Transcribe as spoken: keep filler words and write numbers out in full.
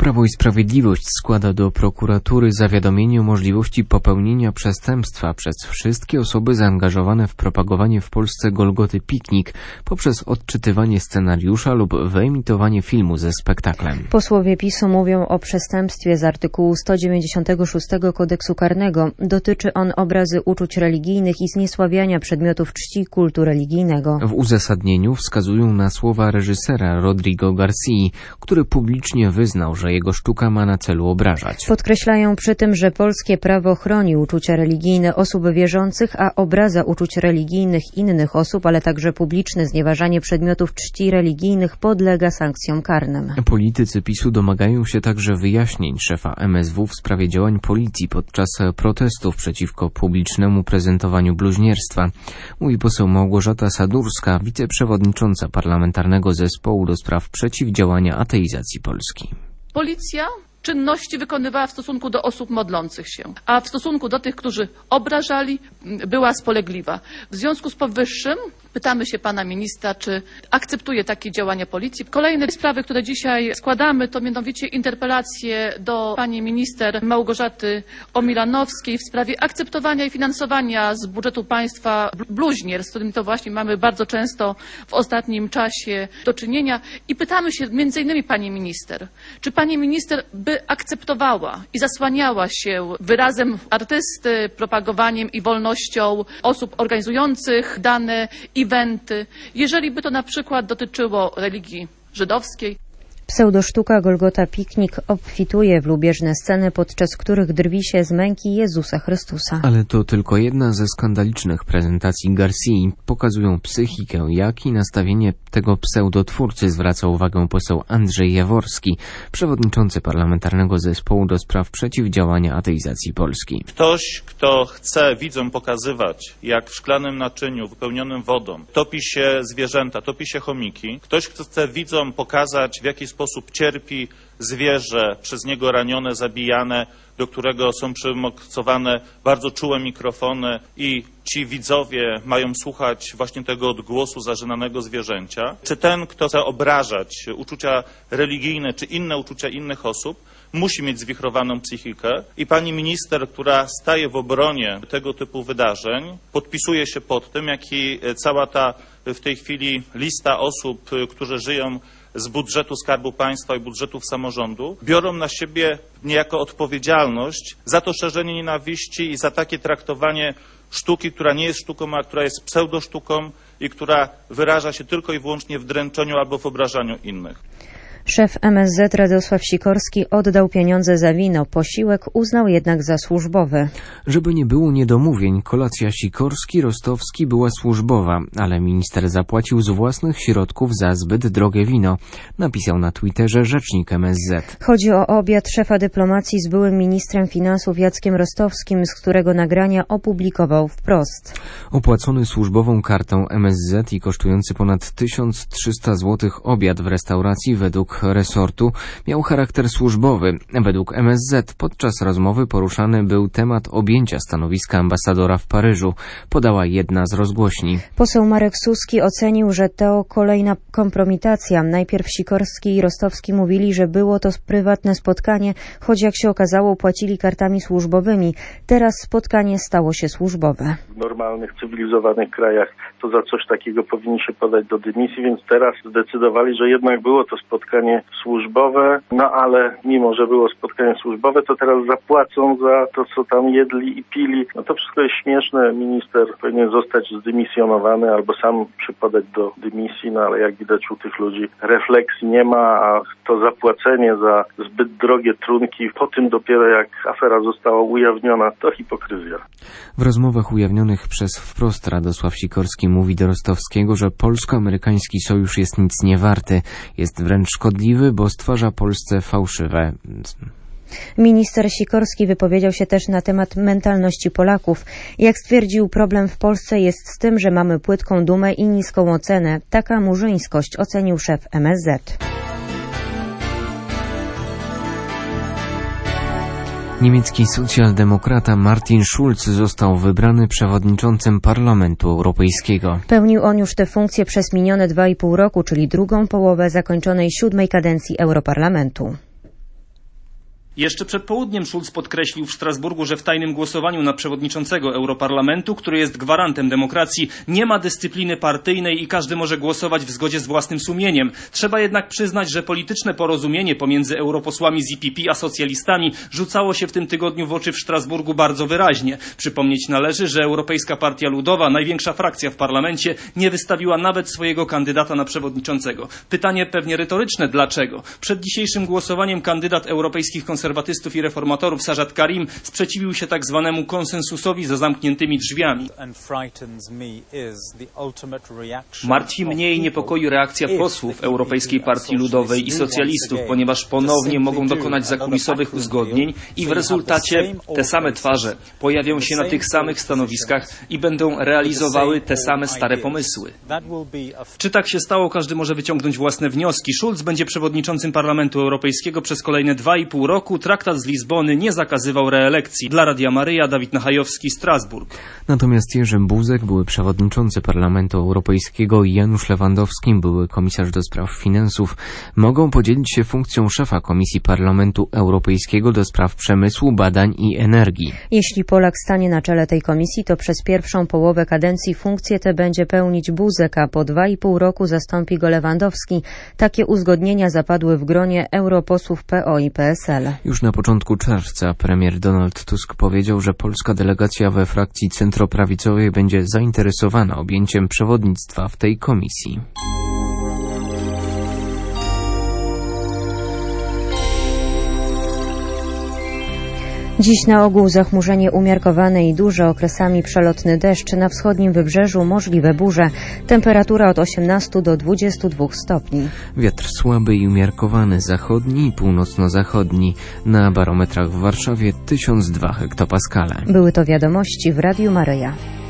Prawo i Sprawiedliwość składa do prokuratury zawiadomienie o możliwości popełnienia przestępstwa przez wszystkie osoby zaangażowane w propagowanie w Polsce Golgoty Piknik poprzez odczytywanie scenariusza lub wyemitowanie filmu ze spektaklem. Posłowie PiS-u mówią o przestępstwie z artykułu sto dziewięćdziesiątego szóstego Kodeksu Karnego. Dotyczy on obrazy uczuć religijnych i zniesławiania przedmiotów czci kultu religijnego. W uzasadnieniu wskazują na słowa reżysera Rodrigo Garcii, który publicznie wyznał, że jego sztuka ma na celu obrażać. Podkreślają przy tym, że polskie prawo chroni uczucia religijne osób wierzących, a obraza uczuć religijnych innych osób, ale także publiczne znieważanie przedmiotów czci religijnych podlega sankcjom karnym. Politycy PiS-u domagają się także wyjaśnień szefa M S W w sprawie działań policji podczas protestów przeciwko publicznemu prezentowaniu bluźnierstwa. Mówi poseł Małgorzata Sadurska, wiceprzewodnicząca Parlamentarnego Zespołu do spraw przeciwdziałania ateizacji Polski. Policja czynności wykonywała w stosunku do osób modlących się, a w stosunku do tych, którzy obrażali, była spolegliwa. W związku z powyższym pytamy się pana ministra, czy akceptuje takie działania policji. Kolejne sprawy, które dzisiaj składamy, to mianowicie interpelacje do pani minister Małgorzaty Omilanowskiej w sprawie akceptowania i finansowania z budżetu państwa bluźnierstw, z którym to właśnie mamy bardzo często w ostatnim czasie do czynienia. I pytamy się między innymi pani minister, czy pani minister by akceptowała i zasłaniała się wyrazem artysty, propagowaniem i wolnością osób organizujących dane eventy, jeżeli by to na przykład dotyczyło religii żydowskiej. Pseudosztuka Golgota Piknik obfituje w lubieżne sceny, podczas których drwi się z męki Jezusa Chrystusa. Ale to tylko jedna ze skandalicznych prezentacji Garcii. Pokazują psychikę, jak i nastawienie tego pseudotwórcy, zwraca uwagę poseł Andrzej Jaworski, przewodniczący Parlamentarnego Zespołu do spraw przeciwdziałania ateizacji Polski. Ktoś, kto chce widzom pokazywać, jak w szklanym naczyniu wypełnionym wodą topi się zwierzęta, topi się chomiki, ktoś, kto chce widzom pokazać, w jaki sposób cierpi zwierzę przez niego ranione, zabijane, do którego są przymocowane bardzo czułe mikrofony i ci widzowie mają słuchać właśnie tego odgłosu zażynanego zwierzęcia. Czy ten, kto chce obrażać uczucia religijne czy inne uczucia innych osób, musi mieć zwichrowaną psychikę i pani minister, która staje w obronie tego typu wydarzeń, podpisuje się pod tym, jak i cała ta w tej chwili lista osób, którzy żyją z budżetu Skarbu Państwa i budżetów samorządu, biorą na siebie niejako odpowiedzialność za to szerzenie nienawiści i za takie traktowanie sztuki, która nie jest sztuką, a która jest pseudosztuką i która wyraża się tylko i wyłącznie w dręczeniu albo w obrażaniu innych. Szef M S Z Radosław Sikorski oddał pieniądze za wino. Posiłek uznał jednak za służbowy. Żeby nie było niedomówień, kolacja Sikorski-Rostowski była służbowa, ale minister zapłacił z własnych środków za zbyt drogie wino, napisał na Twitterze rzecznik M S Z. Chodzi o obiad szefa dyplomacji z byłym ministrem finansów Jackiem Rostowskim, z którego nagrania opublikował wprost. Opłacony służbową kartą M S Z i kosztujący ponad tysiąc trzysta złotych obiad w restauracji według resortu miał charakter służbowy. Według M S Z podczas rozmowy poruszany był temat objęcia stanowiska ambasadora w Paryżu, podała jedna z rozgłośni. Poseł Marek Suski ocenił, że to kolejna kompromitacja. Najpierw Sikorski i Rostowski mówili, że było to prywatne spotkanie, choć jak się okazało płacili kartami służbowymi. Teraz spotkanie stało się służbowe. W normalnych, cywilizowanych krajach to za coś takiego powinni się podać do dymisji, więc teraz zdecydowali, że jednak było to spotkanie służbowe, no ale mimo, że było spotkanie służbowe, to teraz zapłacą za to, co tam jedli i pili. No to wszystko jest śmieszne. Minister powinien zostać zdymisjonowany albo sam przypadać do dymisji, no ale jak widać u tych ludzi refleksji nie ma, a to zapłacenie za zbyt drogie trunki po tym dopiero jak afera została ujawniona, to hipokryzja. W rozmowach ujawnionych przez wprost Radosław Sikorski mówi do Rostowskiego, że polsko-amerykański sojusz jest nic nie warty, jest wręcz szkodliwy, bo stwarza Polsce fałszywe. Minister Sikorski wypowiedział się też na temat mentalności Polaków. Jak stwierdził, problem w Polsce jest z tym, że mamy płytką dumę i niską ocenę. Taka murzyńskość, ocenił szef M S Z. Niemiecki socjaldemokrata Martin Schulz został wybrany przewodniczącym Parlamentu Europejskiego. Pełnił on już tę funkcję przez minione dwa i pół roku, czyli drugą połowę zakończonej siódmej kadencji Europarlamentu. Jeszcze przed południem Schulz podkreślił w Strasburgu, że w tajnym głosowaniu na przewodniczącego Europarlamentu, który jest gwarantem demokracji, nie ma dyscypliny partyjnej i każdy może głosować w zgodzie z własnym sumieniem. Trzeba jednak przyznać, że polityczne porozumienie pomiędzy europosłami z E P P a socjalistami rzucało się w tym tygodniu w oczy w Strasburgu bardzo wyraźnie. Przypomnieć należy, że Europejska Partia Ludowa, największa frakcja w parlamencie, nie wystawiła nawet swojego kandydata na przewodniczącego. Pytanie pewnie retoryczne, dlaczego? Przed dzisiejszym głosowaniem kandydat europejskich konserwatystów i reformatorów Sajad Karim sprzeciwił się tak zwanemu konsensusowi za zamkniętymi drzwiami. Martwi mnie i niepokoi reakcja posłów Europejskiej Partii Ludowej i socjalistów, ponieważ ponownie mogą dokonać zakulisowych uzgodnień i w rezultacie te same twarze pojawią się na tych samych stanowiskach i będą realizowały te same stare pomysły. Czy tak się stało, każdy może wyciągnąć własne wnioski. Schulz będzie przewodniczącym Parlamentu Europejskiego przez kolejne dwa i pół roku. Traktat z Lizbony nie zakazywał reelekcji. Dla Radia Maryja, Dawid Nachajowski, Strasburg. Natomiast Jerzy Buzek, były przewodniczący Parlamentu Europejskiego, i Janusz Lewandowski, były komisarz do spraw finansów, mogą podzielić się funkcją szefa Komisji Parlamentu Europejskiego do spraw przemysłu, badań i energii. Jeśli Polak stanie na czele tej komisji, to przez pierwszą połowę kadencji funkcję tę będzie pełnić Buzek, a po dwa i pół roku zastąpi go Lewandowski. Takie uzgodnienia zapadły w gronie europosłów P O i P S L. Już na początku czerwca premier Donald Tusk powiedział, że polska delegacja we frakcji centroprawicowej będzie zainteresowana objęciem przewodnictwa w tej komisji. Dziś na ogół zachmurzenie umiarkowane i duże, okresami przelotny deszcz, na wschodnim wybrzeżu możliwe burze. Temperatura od osiemnastu do dwudziestu dwóch stopni. Wiatr słaby i umiarkowany, zachodni i północno-zachodni. Na barometrach w Warszawie tysiąc dwa hektopaskale. Były to wiadomości w Radiu Maryja.